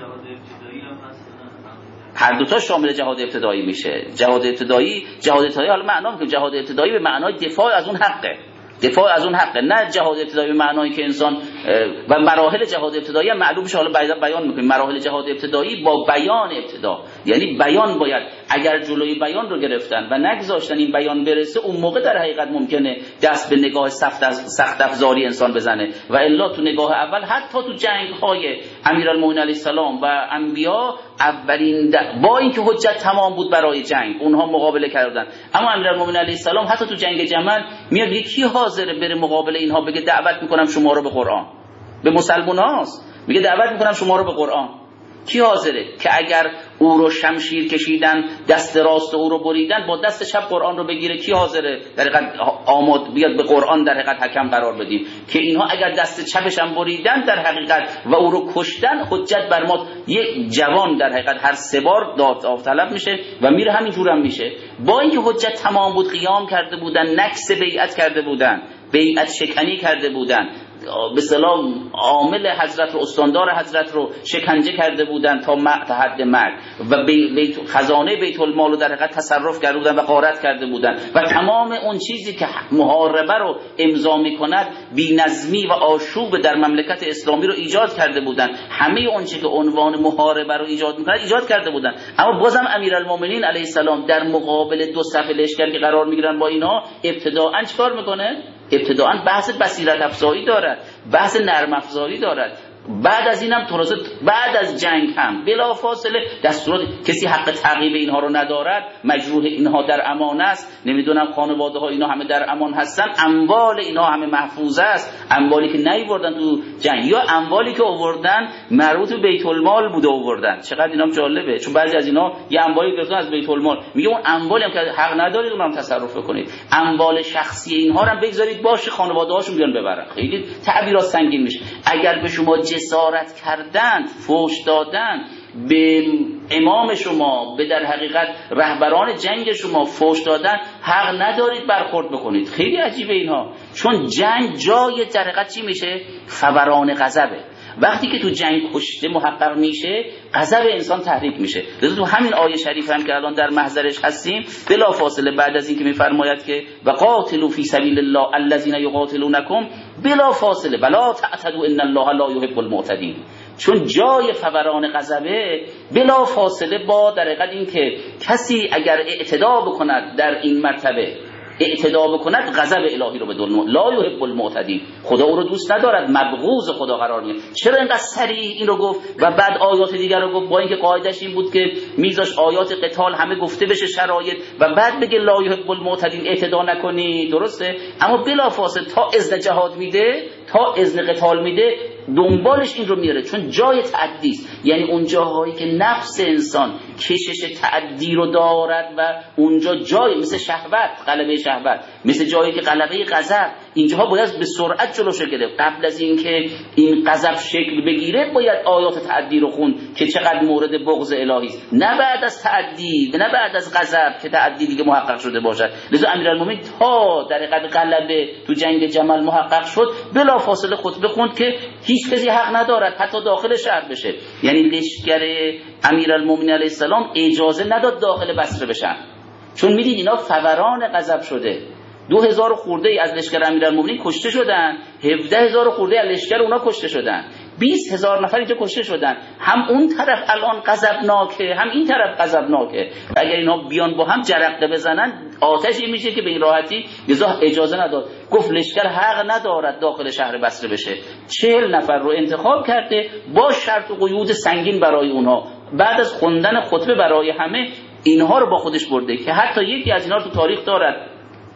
Speaker 1: هر دوتا شامل جهاد ابتدایی میشه. جهاد ابتدایی حالا معنا میکنه جهاد ابتدایی به معنای دفاع از اون حقه، دفاع از اون حقه، نه جهاد ابتدایی به معنایی که انسان و مراحل جهاد ابتدایی هم معلوم شه. حالا بیان میکنیم مراحل جهاد ابتدایی با بیان ابتدا، یعنی بیان باید اگر جلوی بیان رو گرفتن و نگذاشتن این بیان برسه، اون موقع در حقیقت ممکنه دست به نگاه سخت افزاری انسان بزنه، و الا تو نگاه اول حتی تو جنگ‌های امیرالمومنین علیه السلام و انبیا اولین با اینکه حجت تمام بود برای جنگ اونها مقابله کردن، اما امیرالمومنین علیه السلام حتی تو جنگ جمل میاد یکی حاضر بره مقابله اینها بگه دعوت میکنم شما رو به قرآن، به مسلماناست میگه دعوت میکنم شما رو به قرآن. کی حاضره که اگر او رو شمشیر کشیدن دست راست او رو بریدن با دست چپ قرآن رو بگیره؟ کی حاضره در حقیقت آماد بیاد به قرآن در حقیقت حکم قرار بدیم که اینها اگر دست چپش هم بریدن در حقیقت و او رو کشتن حجت بر ما؟ یک جوان در حقیقت هر 3 بار داوطلب میشه و میره همینجور هم میشه. با اینکه حجت تمام بود قیام کرده بودن، نکس بیعت کرده بودن، بیعت شکنی کرده بودن، به اصطلاح عامل حضرت رو استاندار حضرت رو شکنجه کرده بودن تا حد مرگ و خزانه بیت المال رو در حقیقت تصرف کرده بودن و غارت کرده بودن و تمام اون چیزی که محاربه رو امضا می‌کند بی‌نظمی و آشوب در مملکت اسلامی رو ایجاد کرده بودن. همه اون چیزی که عنوان محاربه رو ایجاد می‌کند ایجاد کرده بودن. اما بازم امیرالمومنین علیه السلام در مقابل 2 صف لشکر که قرار می‌گیرن با اینا ابتداءً چیکار می‌کنه؟ ابتداءً بحث بصیرت افزایی دارد، بحث نرم افزاری دارد. بعد از اینم ترازه بعد از جنگ هم بلافاصله دستورات کسی حق تعقیب اینها رو ندارد، مجروح اینها در امان است، نمیدونم خانواده ها اینا همه در امان هستن، اموال اینها همه محفوظ است، اموالی که نیوردن تو جنگ یا اموالی که آوردن مربوط به بیت المال بوده آوردن. چقدر اینا جالبه، چون بعضی از اینا یه اموالی گرفتن از بیت المال، میگه اون اموالی هم که حق ندارید اونم تصرف کنید، اموال شخصی اینها رو هم بگذارید باشه خانواده هاشون بیان ببرن. خیلی تعبیرات سنگین میشه. اگر به شما جسارت کردن، فحش دادن به امام شما، به در حقیقت رهبران جنگ شما فحش دادن، حق ندارید برخورد بکنید. خیلی عجیبه اینها، چون جنگ جای در حقیقت چی میشه؟ فوران غضبه. وقتی که تو جنگ کشته محقق میشه غضب انسان تحریک میشه. لذا تو همین آیه شریف هم که الان در محضرش هستیم بلافاصله بعد از اینکه میفرماید که وقاتلوا فی سبیل الله الذین یقاتلونکم بلافاصله ولا تعتدوا ان الله لا یحب المعتدین، چون جای فوران غضبه بلافاصله با در حقیقت این که کسی اگر اعتدا بکند در این مرتبه اعتدا بکند غضب الهی رو به دل لا یحب المعتدین، خدا او رو دوست ندارد، مبغوض خدا قرار میگیره. چرا اینقدر سریع این رو گفت و بعد آیات دیگر رو گفت؟ با اینکه قاعدش این بود که میذاش آیات قتال همه گفته بشه شرایط و بعد بگه لا یحب المعتدین اعتدا نکنی، درسته؟ اما بلافاصله تا اذن جهاد میده، تا اذن قتال میده، دنبالش این رو میاره، چون جای تعدی است. یعنی اون جاهایی که نفس انسان کشش تعدی رو دارد و اونجا جای مثل شهوت، غلبه شهوت، مثل جایی که غلبه غضب، اینجاها باید به سرعت جلوش گرفت. قبل از اینکه این غضب شکل بگیره باید آیات تعدی رو خوند که چقدر مورد بغض الهی است، نه بعد از تعدی، نه بعد از غضب که تعدی دیگه محقق شده باشد. لذا امیرالمومنین تا در حقیقت غلبه تو جنگ جمل محقق شد بلافاصله خطبه خوند که هیچ کسی حق ندارد حتی داخل شهر بشه. یعنی لشکر امیرالمومنین علیه السلام اجازه نداد داخل بصره بشن، چون میدید اینا فوران غضب شده. 2000 خورده ای از لشکر امیرالمومنین کشته شدن، 17000 خورده از لشکر اونا کشته شدن، 20000 نفر اینجا کشته شدن. هم اون طرف الان غضبناکه، هم این طرف غضبناکه. اگر اینا بیان با هم جرقه بزنن آتشی میشه که به این راحتی اجازه نداد. گفت لشکر حق ندارد داخل شهر بصره بشه. 40 نفر رو انتخاب کرده با شرط و قیود سنگین برای اونها. بعد از خوندن خطبه برای همه اینها رو با خودش برده که حتی یکی از اینا رو تو تاریخ دارد،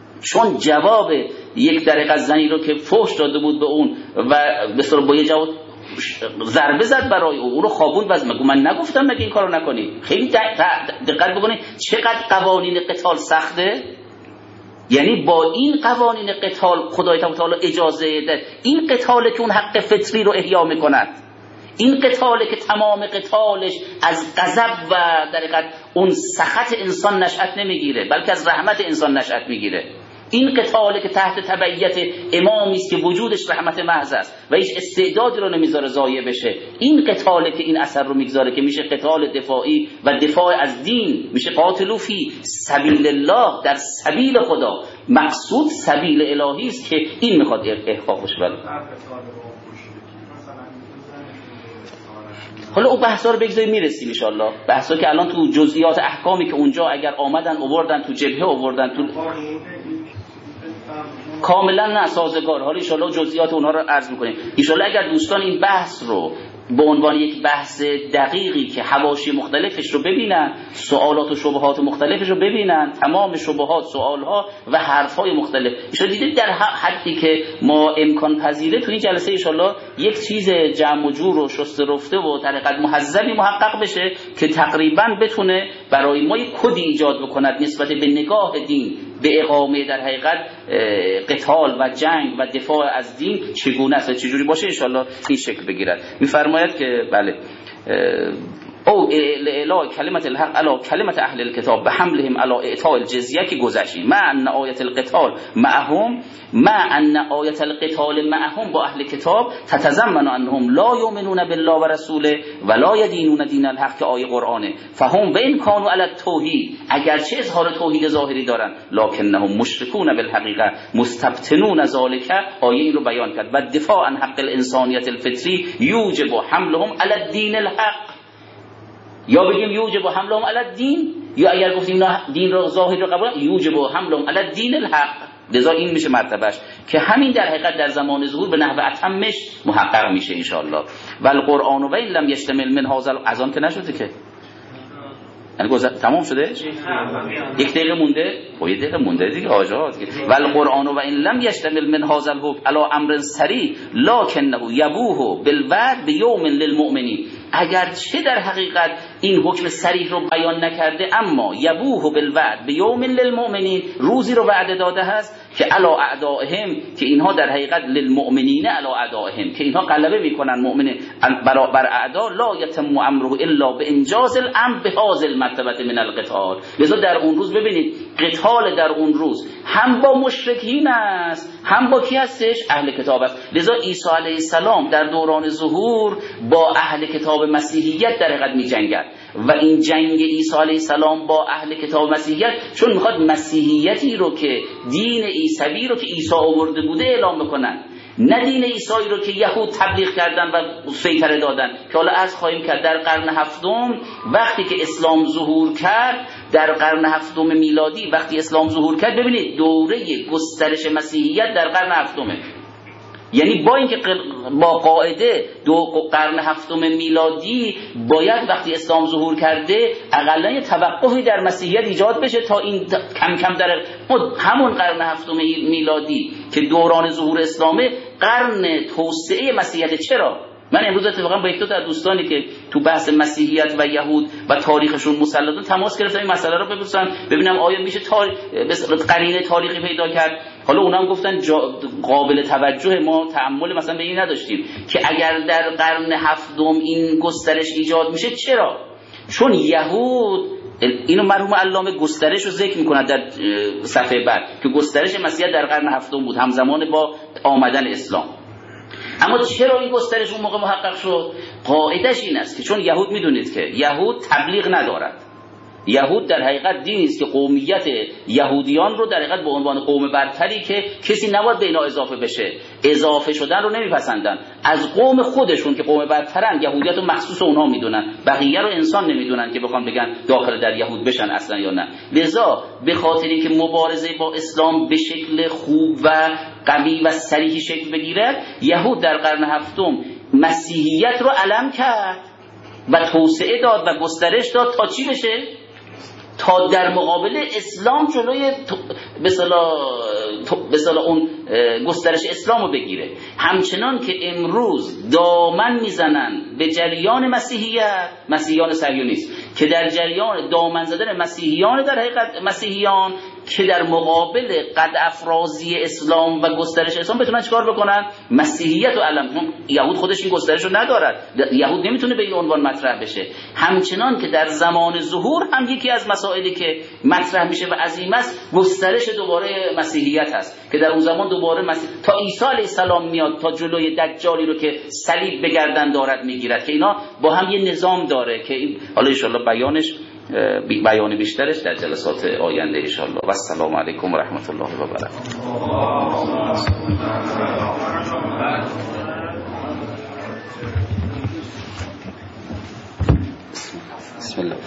Speaker 1: چون جواب یک دقیقه زنی رو که فحش داده بود به اون و به صورت با یه جواب ضربه زد برای او رو خوابوند. باز مگه من نگفتم مگه این کارو نکنی؟ خیلی دقت بکنید چقدر قوانین قتال سخته. یعنی با این قوانین قتال خدای تعالی اجازه ده. این قتاله که اون حق فطری رو احیا میکند، این قتاله که تمام قتالش از غضب و در حقیقت اون سخط انسان نشأت نمیگیره، بلکه از رحمت انسان نشأت میگیره. این قتاله که تحت تبعیت امامی است که وجودش رحمت محض است و هیچ استعدادی رو نمیذاره ضایع بشه. این قتاله که این اثر رو میگذاره که میشه قتال دفاعی و دفاع از دین، میشه قاتلوا فی سبیل الله، در سبیل خدا. مقصود سبیل الهی است که این میخواد احقاق بشه. حالا اون بحثا رو بگذاریم میرسیم ان شاء الله. بحثا که الان تو جزئیات احکامی که اونجا اگر آمدن آوردن تو جبهه آوردن تو کاملا نه سازگار. حالا ان شاء الله جزئیات اونها رو عرض می‌کنیم ان شاء الله. اگر دوستان این بحث رو به عنوان یک بحث دقیقی که حواشی مختلفش رو ببینن، سوالات و شبهات مختلفش رو ببینن، تمام شبهات، سوالها و حرفهای مختلف ان دیدید در حدی که ما امکان پذیره تو این جلسه ان شاءالله یک چیز جمع و جور و شسته رفته و طریقت مهذبی محقق بشه که تقریبا بتونه برای ما یک کدی ایجاد بکند نسبت به نگاه دین به اقامه در حقیقت قتال و جنگ و دفاع از دین چگونه است و چجوری باشه ان شاءالله این شکل بگیرد. میفرماید که بله او اعلاء کلمت الحق علی کلمت اهل الكتاب بحملهم علی اعطاء الجزیه که گذشتیم. مع ان آیت القتال معهم با اهل کتاب تتضمن انهم لا یؤمنون بالله و رسوله ولا يدینون دین الحق که آیه قرآنه. فهم وان كانوا علی التوحید، اگرچه اظهار توحید ظاهری دارن، لکنهم مشرکون بالحقیقه مستبطنون ذلک، آیه این رو بیان کرد. و دفاع عن حق الانسانیت الفطری یوجب حملهم علی الدین الحق، یا بگیم یوجب حملهم علی الدین، یا اگر گفتیم دین رو ظاهر رو قبول یوجب حملهم علی الدین الحق. لذا این میشه مرتبهش که همین در حقیقت در زمان ظهور به نحو اتمش محقق میشه ان شاء الله. و القرآن و این لم یشتمل من هذا اذان که نشده که تمام شده؟ یک دقیقه مونده؟ خب یک دقیقه مونده دیگه آجا. و القرآن و این لم یشتمل من هذا الحکم علی امر سریع لکنه یبوه بالوعد بیوم للمؤمنین، اگرچه در حقیقت این حکم صریح رو بیان نکرده، اما یبوه بالوعد بیوم للمؤمنین، روزی رو وعده داده هست که علی اعدائهم، که اینها در حقیقت للمؤمنین علی اعدائهم، که اینها غلبه میکنن مؤمنین بر اعدا. لا یتم امره الا بانجاز الامر بهذا المرتبه من القتال. لذا در اون روز ببینید قتال در اون روز هم با مشرکین است، هم با کی هستش؟ اهل کتاب است. لذا عیسی علیه السلام در دوران ظهور با اهل کتاب مسیحیت در حقیقت می جنگد و این جنگ عیسی علیه السلام با اهل کتاب مسیحیت چون میخواد مسیحیتی رو که دین عیسوی رو که عیسی آورده بوده اعلام بکنن، نه دین عیسی رو که یهود تبلیغ کردن و سیطره دادن. که حالا از خواهیم کرد در قرن هفتم وقتی که اسلام ظهور کرد، در قرن هفتم میلادی وقتی اسلام ظهور کرد، ببینید دوره گسترش مسیحیت در قرن هفتمه. یعنی با اینکه با قاعده قرن هفتم میلادی باید وقتی اسلام ظهور کرده اقلا یه توقفی در مسیحیت ایجاد بشه تا این کم کم در همون قرن هفتم میلادی که دوران ظهور اسلامه قرن توسعه مسیحیت. چرا؟ من امروز اتفاقا با یک دو تا دوستانی که تو بحث مسیحیت و یهود و تاریخشون مسلطن تماس گرفتم این مسئله رو بپرسم ببینم آیا میشه قرینه تاریخی پیدا کرد. حالا اونا هم گفتن قابل توجه، ما تأمل مثلا به این نداشتیم که اگر در قرن هفتم این گسترش ایجاد میشه. چرا؟ چون یهود اینو مرحوم علامه گسترش رو ذکر میکنه در صفحه بعد که گسترش مسیحیت در قرن هفتم بود همزمان با آمدن اسلام. اما چرا این گسترش اون موقع محقق شد؟ قاعدش این است که چون یهود میدونید که یهود تبلیغ ندارد. یهود در حقیقت دینی است که قومیت یهودیان رو در حقیقت به عنوان قوم برتری که کسی نباید به اینا اضافه بشه، اضافه شدن رو نمیپسندن. از قوم خودشون که قوم برترن یهودیت رو مخصوص اونها میدونن، بقیه رو انسان نمیدونن که بخوان بگن داخل در یهود بشن اصلا یا نه. لذا به خاطر اینکه مبارزه با اسلام به شکل خوب و قوی و صریحی شکل بگیره، یهود در قرن هفتم مسیحیت رو علم کرد و توسعه داد و گسترش داد تا چی بشه؟ تا در مقابل اسلام جلوی به اصطلاح به اصطلاح اون گسترش اسلام رو بگیره. همچنان که امروز دامن میزنن به جریان مسیحیان صهیونیست که در جریان دامن زدن مسیحیان در حقیقت مسیحیان که در مقابل قد افرازی اسلام و گسترش اسلام بتونن چیکار بکنن؟ مسیحیت و علم. یهود خودش این گسترش رو ندارد، یهود نمیتونه به این عنوان مطرح بشه. همچنان که در زمان ظهور هم یکی از مسائلی که مطرح میشه و عظیم است گسترش دوباره مسیحیت هست که در اون زمان دوباره تا عیسی علیه السلام میاد تا جلوی دجالی رو که صلیب به گردن دارد میگیرد، که اینا با هم یه نظام داره که حالا ان شاءالله بیان بیشترش در جلسات آینده ان شاءالله. و السلام علیکم و رحمت الله و برکاته. بسم الله.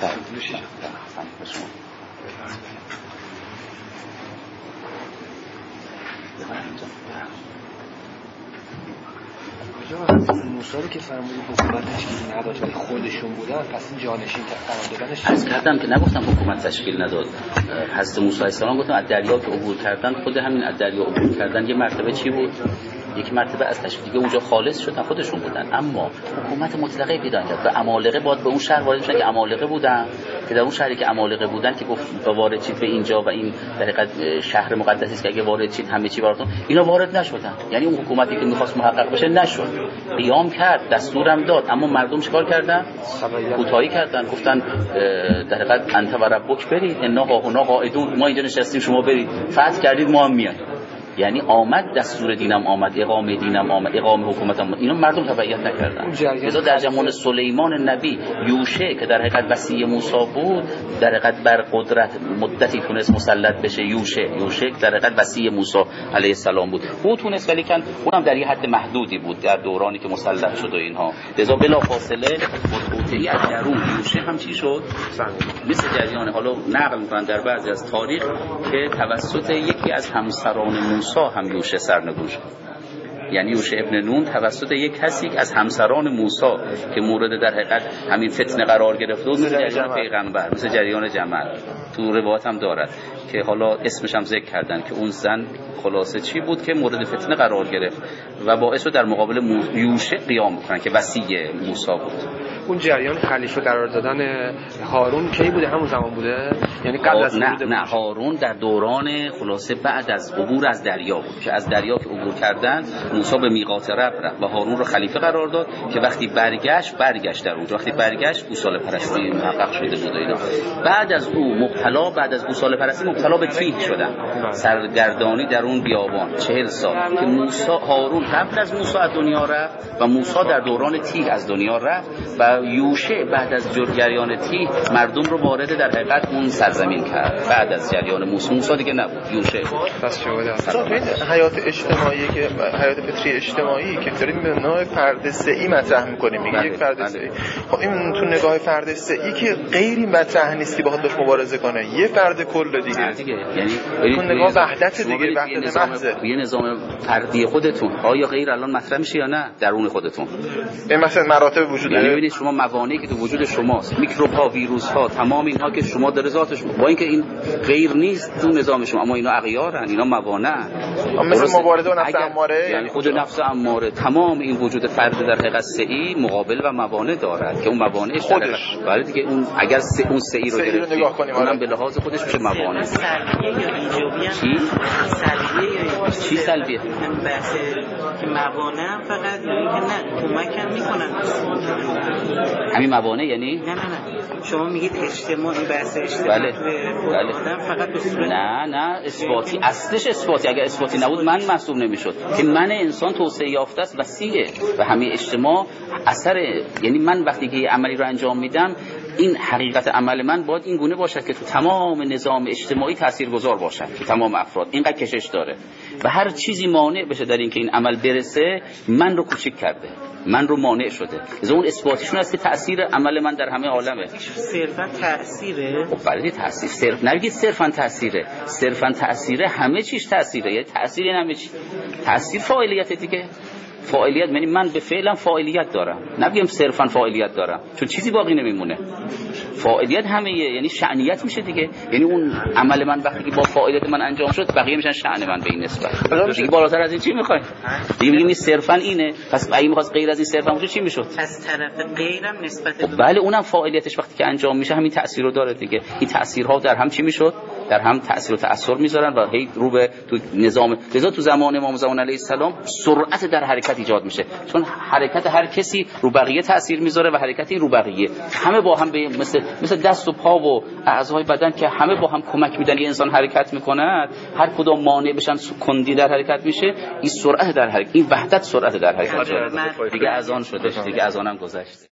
Speaker 5: موسی رو که فرمودید حکومت تشکیل نداد ولی خودشون بودن، پس این جانشین قرار دادنش
Speaker 1: از کردم که نگفتم حکومت تشکیل نداد. حضرت موسی علیه السلام گفتم از دریا که عبور کردن، خود همین از دریا عبور کردن یه مرتبه چی بود؟ یک مرتبه از تشکیل دیگه اونجا خالص شدن، خودشون بودن. اما حکومت مطلقه پیدا کرد و عمالقه باید به اون شهر وارد شدن که عمالقه بودن، که در اون شهری که عمالقه بودن که گفت وارد چید به اینجا و این در حقیقت شهر مقدسی است که اگه وارد چید همه چی براتون، اینا وارد نشدن. یعنی اون حکومتی که می‌خواست محقق بشه نشد. قیام کرد، دستورم داد، اما مردم چیکار کردن؟ کوتاهی کردن، گفتن در حقیقت انت و ربک برید، انا هاهنا قاعدون، ما اینجا نشستیم شما برید، فتح کردید ما هم میایم. یعنی آمد دستور دینم آمد، اقامه دینم آمد، اقامه حکومتم آمد. اینا مردم تبعیت نکردن. لذا در زمان سلیمان نبی یوشع که در حقیقت وصی موسی بود، در حقیقت بر قدرت مدتی تونست مسلط بشه. یوشع در حقیقت وصی موسی علیه السلام بود. او تونست، ولی کن اونم در یه حد محدودی بود در دورانی که مسلط شد و اینها. لذا بلافاصله متقوطعی از درون یوشع هم چی شد؟ مثل جریان حالا نقل می‌کنن در بعضی از تاریخ که توسط یکی از همسران موسی هم یوشع سرنگون شد. یعنی یوشع ابن نون توسط یک کسی از همسران موسی که مورد در حقیقت همین فتنه قرار گرفته بود، مثل جریان پیغمبر، مثل جریان جمل، تو روایت هم دارد که حالا اسمش هم ذکر کردن که اون زن خلاصه چی بود که مورد فتنه قرار گرفت و باعث شد در مقابل یوشع قیام بکنن که وصی موسی بود.
Speaker 5: اون جریان خلیفه قرار دادن هارون کی بوده؟ همون زمان بوده؟ یعنی قبل از
Speaker 1: نه هارون در دوران خلاصه بعد از عبور از دریا بود که از دریا که عبور کردن موسی به میقات رب رفت و هارون رو خلیفه قرار داد که وقتی برگشت در اونجا، وقتی برگشت گوساله پرستی محقق شده بود اینا. بعد از گوساله پرستی مبتلا به تیه شدن، سرگردانی در اون بیابان 40 سال که هارون قبل از موسی از دنیا رفت و موسی در دوران تیه از دنیا رفت و یوشع بعد از جریان تیه مردم رو وارد در حقیقت اون سرزمین کرد. بعد از جریان موسی دیگه نبود، یوشع.
Speaker 6: پس چه بود؟ این حیات اجتماعی که حیات فطری اجتماعی که داریم به نوع فرد سه‌ای مطرح می‌کنیم، میگه یک فرد سه‌ای. خب این تو نگاه فرد سه‌ای که غیری مطرح نیست که باهاش مبارزه کنه، یه فرد کل دیگه. یعنی تو نگاه وحدت دیگه، وحدت محض.
Speaker 1: یه نظام فردی خودتون آیا غیر الان مطرح میشه یا نه درون خودتون؟
Speaker 6: این مثلا مراتب وجود داره.
Speaker 1: یعنی ببینید شما موانعی که تو وجود شماست، میکروب ها، ویروس ها، تمام اینها که شما در ذاتش با اینکه این غیر نیست تو نظام شما، اما اینا اغیارن، اینا موانع.
Speaker 6: مثل مبارزه با نفس اماره،
Speaker 1: یعنی خود نفس اماره، تمام این وجود فرد در حقیقت سه‌ای مقابل و موانع دارد که اون موانعش خودش برای دیگه اون اگر اون سه‌ای رو گرفتیم نگاه کنیم اونم به لحاظ خودش میشه موانع.
Speaker 7: سلبیه یا ایجابی هم
Speaker 1: چی؟
Speaker 7: سلبیه یا
Speaker 1: چی سلبیه؟
Speaker 7: هم بحث که موانع فقط یا اینکه نه کمک هم میکنن.
Speaker 1: همین موانع یعنی؟
Speaker 7: نه شما میگید اجتماعی، بحث اجتماعی
Speaker 1: بله.
Speaker 7: فقط به صورت
Speaker 1: نه اثباتی، اصلش اثباتی. اگر اثباتی نبود من محسوب نمیشد که من انسان توسعه یافته است، وسیعه و همه اجتماع اثر، یعنی من وقتی که یه عملی رو انجام میدم این حقیقت عمل من باید این گونه باشد که تو تمام نظام اجتماعی تاثیرگذار باشد که تمام افراد اینقدر کشش داره و هر چیزی مانع بشه در این که این عمل برسه من رو کوچیک کرده، من رو مانع شده. از اون اثباتیشون است که تأثیر عمل من در همه عالمه.
Speaker 7: صرفا تأثیره؟
Speaker 1: خب برای تأثیر صرف نگید صرفا تأثیره، صرفا تأثیره همه چیز تأثیره، یعنی تأثیر این همه چی. تأثیر فاعلیت دیگه. فاعلیت یعنی من به فعلم فاعلیت دارم، نبگیم صرفا فاعلیت دارم چون چیزی باقی نمیمونه. فاعلیت همه، یعنی شأنیت میشه دیگه. یعنی اون عمل من وقتی که با فاعلیت من انجام شد بقیه میشن شأن من به این نسبت. دیگه بالاتر از این چی میخواین؟ دیگه میگیم این صرفا اینه، پس اگه میخواست غیر از این صرفا باشه چی میشد؟
Speaker 7: از طرف غیرم نسبت به
Speaker 1: بله اونم فاعلیتش وقتی که انجام میشه همین تأثیر رو داره دیگه. این تأثیرها در هم چی میشد؟ در هم تأثیر و تأثیر میذارن و هی رو به تو نظام. لذا تو زمان امام زمان علیه السلام سرعت در حرکت ایجاد میشه، چون حرکت هر کسی رو بقیه تأثیر میذاره و حرکت این رو بقیه همه با هم به مثل دست و پا و اعضای بدن که همه با هم کمک میدن یه انسان حرکت میکنه، هر کدوم مانع بشن کندی در حرکت میشه. این سرعت در حرکت، این وحدت سرعت در حرکت. دیگه اذان شده، دیگه اذانم گذشت.